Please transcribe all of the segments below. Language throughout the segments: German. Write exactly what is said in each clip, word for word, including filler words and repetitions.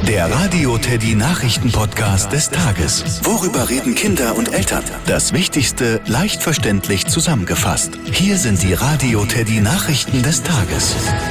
Der Radio Teddy Nachrichten-Podcast des Tages. Worüber reden Kinder und Eltern? Das Wichtigste leicht verständlich zusammengefasst. Hier sind die Radio Teddy Nachrichten des Tages.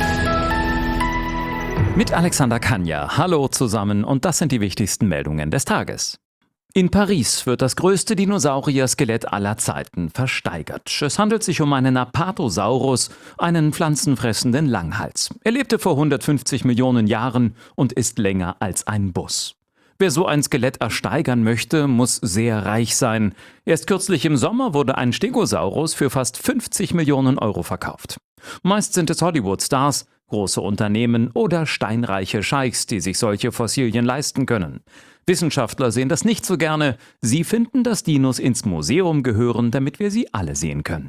Mit Alexander Kania. Hallo zusammen und das sind die wichtigsten Meldungen des Tages. In Paris wird das größte Dinosaurier-Skelett aller Zeiten versteigert. Es handelt sich um einen Apatosaurus, einen pflanzenfressenden Langhals. Er lebte vor hundertfünfzig Millionen Jahren und ist länger als ein Bus. Wer so ein Skelett ersteigern möchte, muss sehr reich sein. Erst kürzlich im Sommer wurde ein Stegosaurus für fast fünfzig Millionen Euro verkauft. Meist sind es Hollywood-Stars, große Unternehmen oder steinreiche Scheichs, die sich solche Fossilien leisten können. Wissenschaftler sehen das nicht so gerne. Sie finden, dass Dinos ins Museum gehören, damit wir sie alle sehen können.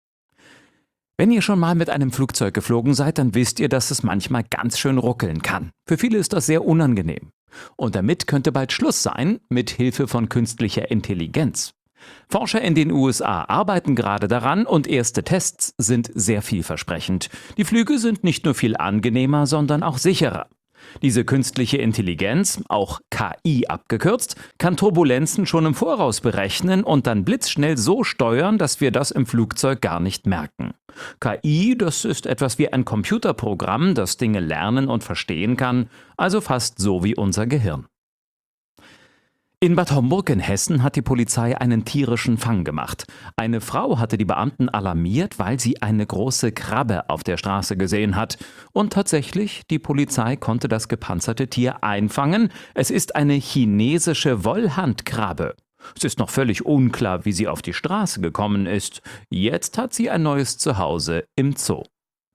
Wenn ihr schon mal mit einem Flugzeug geflogen seid, dann wisst ihr, dass es manchmal ganz schön ruckeln kann. Für viele ist das sehr unangenehm. Und damit könnte bald Schluss sein, mit Hilfe von künstlicher Intelligenz. Forscher in den U S A arbeiten gerade daran und erste Tests sind sehr vielversprechend. Die Flüge sind nicht nur viel angenehmer, sondern auch sicherer. Diese künstliche Intelligenz, auch K I abgekürzt, kann Turbulenzen schon im Voraus berechnen und dann blitzschnell so steuern, dass wir das im Flugzeug gar nicht merken. K I, das ist etwas wie ein Computerprogramm, das Dinge lernen und verstehen kann, also fast so wie unser Gehirn. In Bad Homburg in Hessen hat die Polizei einen tierischen Fang gemacht. Eine Frau hatte die Beamten alarmiert, weil sie eine große Krabbe auf der Straße gesehen hat. Und tatsächlich, die Polizei konnte das gepanzerte Tier einfangen. Es ist eine chinesische Wollhandkrabbe. Es ist noch völlig unklar, wie sie auf die Straße gekommen ist. Jetzt hat sie ein neues Zuhause im Zoo.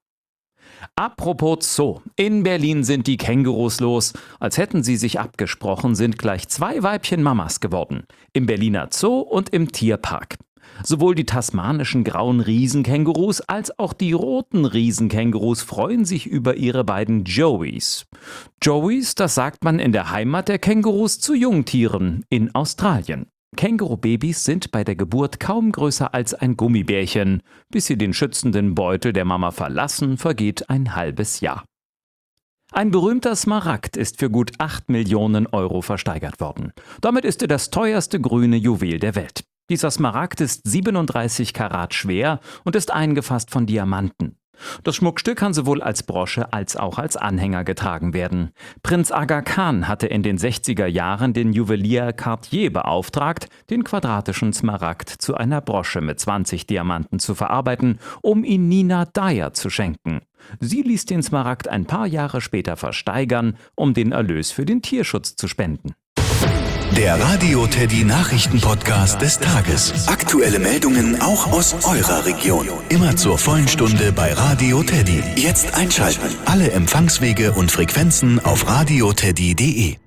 Apropos Zoo. In Berlin sind die Kängurus los. Als hätten sie sich abgesprochen, sind gleich zwei Weibchen Mamas geworden. Im Berliner Zoo und im Tierpark. Sowohl die tasmanischen grauen Riesenkängurus als auch die roten Riesenkängurus freuen sich über ihre beiden Joeys. Joeys, das sagt man in der Heimat der Kängurus zu Jungtieren in Australien. Kängurubabys sind bei der Geburt kaum größer als ein Gummibärchen. Bis sie den schützenden Beutel der Mama verlassen, vergeht ein halbes Jahr. Ein berühmter Smaragd ist für gut acht Millionen Euro versteigert worden. Damit ist er das teuerste grüne Juwel der Welt. Dieser Smaragd ist siebenunddreißig Karat schwer und ist eingefasst von Diamanten. Das Schmuckstück kann sowohl als Brosche als auch als Anhänger getragen werden. Prinz Aga Khan hatte in den sechziger Jahren den Juwelier Cartier beauftragt, den quadratischen Smaragd zu einer Brosche mit zwanzig Diamanten zu verarbeiten, um ihn Nina Dyer zu schenken. Sie ließ den Smaragd ein paar Jahre später versteigern, um den Erlös für den Tierschutz zu spenden. Der Radio Teddy Nachrichten-Podcast des Tages. Aktuelle Meldungen auch aus eurer Region. Immer zur vollen Stunde bei Radio Teddy. Jetzt einschalten. Alle Empfangswege und Frequenzen auf radioteddy punkt de.